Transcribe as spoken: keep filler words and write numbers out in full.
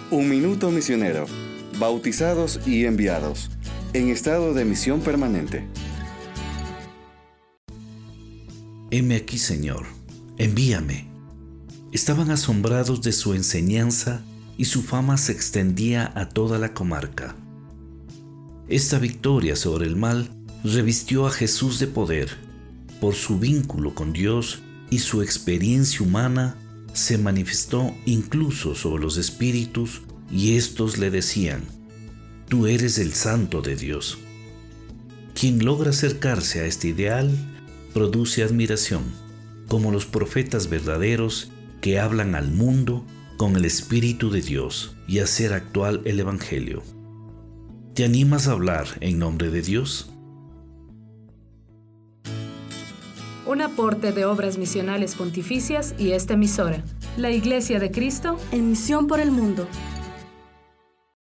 Un minuto misionero. Bautizados y enviados. En estado de misión permanente. Heme aquí, Señor. Envíame. Estaban asombrados de su enseñanza y su fama se extendía a toda la comarca. Esta victoria sobre el mal revistió a Jesús de poder. Por su vínculo con Dios y su experiencia humana, se manifestó incluso sobre los espíritus y éstos le decían: Tú eres el Santo de Dios. Quien logra acercarse a este ideal produce admiración, como los profetas verdaderos que hablan al mundo con el Espíritu de Dios y hacer actual el Evangelio. ¿Te animas a hablar en nombre de Dios? Un aporte de Obras Misionales Pontificias y esta emisora, la Iglesia de Cristo, en misión por el mundo.